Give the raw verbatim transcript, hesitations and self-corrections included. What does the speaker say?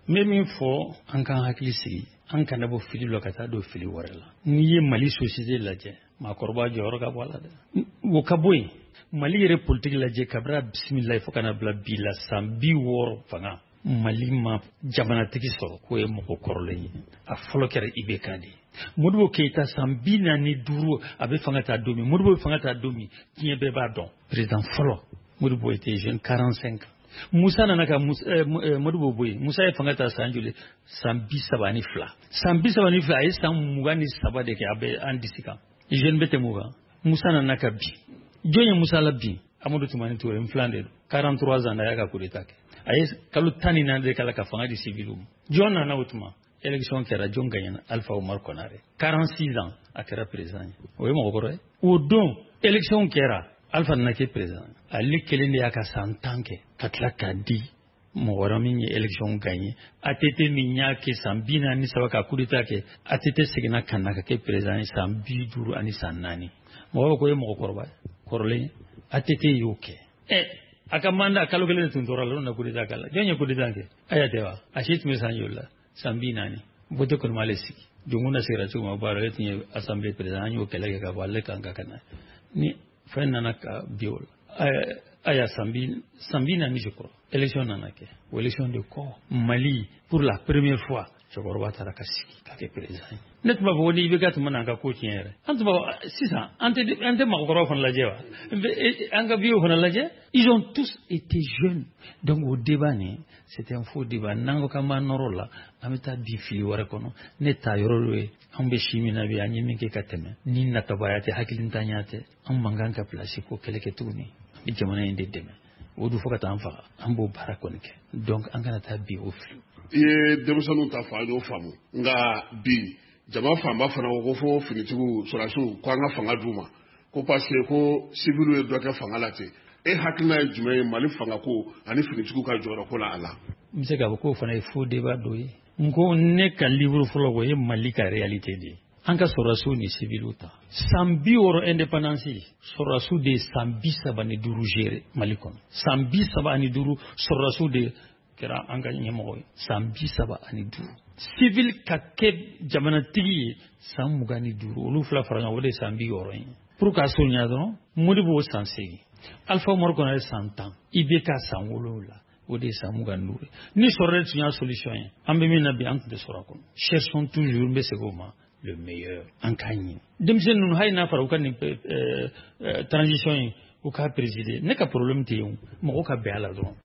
Mɛ min fɔ an kan hakili sigi an kana bɔ fili la ka taa don fili wɛrɛ la. N'i ye Mali société lajɛ maakɔrɔba jɔyɔrɔ ka bɔ a la dɛ. O ka bɔ yen Mali yɛrɛ politique lajɛ kabira bisimilayi fo kana bila bi la san bi wɔɔrɔ fanga Mali ma jamanatigi sɔrɔ k'o ye mɔgɔ kɔrɔlen ye. A fɔlɔ kɛra I B K de ye. Modibo Keita san bi naani duuru a bɛ fanga ta don min Modibo bɛ fanga ta don min diɲɛ bɛɛ b'a dɔn. Président fɔlɔ Modibo était jeune quarante-cinq ans. Musa nana ka Modibo bɔ yen Musa ye fanga ta san joli san bi saba ni fila san bi saba ni fila a ye san mugan ni saba de kɛ a bɛ an disi kan jeune bɛ tɛmɛ o kan Musa nana ka bin jɔn ye Musa la bin Amadu Tumani Ture n filan de don quarante-trois ans a y'a ka coup d'état kɛ a ye kalo tan ni naani de k'a la ka fanga di civil ma jɔn nana o tuma élection kɛra jɔn gagnera Alpha Omar Konare quarante-six ans a kɛra président ye o ye mɔgɔkɔrɔ ye o don élection kɛra Alpha nana kɛ président ale kelen de y'a ka san tan kɛ ka tila k'a di mɔgɔ wɛrɛ min ye élection gagné A T T min y'a kɛ san bi naani ni saba ka coup d'état kɛ A T T seginna ka na ka kɛ président ye san bi duuru ani san naani mɔgɔ bɛ ko ye mɔgɔkɔrɔba ye kɔrɔlen A T T y'o kɛ ɛ a ka mandat kalo kelen de tun tora la o na coup d'état k'a la jɔn ye coup d'état kɛ aya tɛ wa a si tun bɛ san joli la san bi naani vote kɔni m'ale sigi Jɔnkuda sigira cogo ma baara ale tun ye assemblée président an y'o kɛlɛ kɛ ka bɔ ale kan ka ka na ni fɛn nana ka bi o la aya san bi san bi naani je crois élection nana kɛ o élection de kɔ Mali pour la première fois cɛkɔrɔba taara ka sigi ka kɛ président ne tun b'a fɔ ko ni I B K tun mana an ka ko tiɲɛ yɛrɛ an tun b'a fɔ sisan an tɛ an tɛ mɔgɔkɔrɔbaw fana lajɛ wa an ka vieux fana lajɛ ils ont tous été jeunes donc o débat nin c'était un faux débat n'an ko k'an b'an nɔrɔ la an bɛ taa bi fili wɛrɛ kɔnɔ ne ta yɔrɔ dɔ ye an bɛ si min na bi an ye min kɛ ka tɛmɛ ni natabaya tɛ hakilintanya tɛ an man kan ka place ko kɛlɛ kɛ tuguni ni jamana in de dɛmɛ o dun fo ka taa an faga an b'o baara kɔni kɛ donc an kana taa bi o fili. I ye denmisɛnninw ta fɔ an y'o faamu nka bi jama fanba fana ko fo finitigiw sɔrɔdasiw ko an ka fanga d'u ma ko parce que ko civil ye dɔ kɛ fanga la ten e hakilina ye jumɛn ye Mali fanga ko ani finitigiw ka jɔyɔrɔ ko la a la. n bɛ se k'a fɔ k'o fana ye faux débat dɔ ye n ko ne ka livre fɔlɔ o ye Mali ka réalité de ye an ka sɔrɔdasiw ni civiliw ta san bi wɔɔrɔ indépendance sɔrɔdasiw de ye san bi saba ni duuru gérer Mali kɔnɔ san bi saba ani duuru sɔrɔdasiw de kɛra an ka ɲɛmɔgɔ ye san bi saba ani duuru civil ka kɛ jamanatigi ye san mugan ni duuru olu fila fara ɲɔgɔn o de ye san bi wɔɔrɔ ye pour k'a surunya dɔrɔn Modibo san seegin Alpha Omar Konare san tan I B K san wolonwula o de ye san mugan ni duuru ye ni sɔrɔ de tun y'a solution ye an bɛ min na bi an tun tɛ sɔrɔ a kɔnɔ cherchons toujours n bɛ segin o ma le meilleur an k'a ɲini denmisɛnnin ninnu hali n'a fɔra u ka nin transition ye u k'a présider ne ka problème tɛ yen o mɔgɔw ka bɛn a la dɔrɔn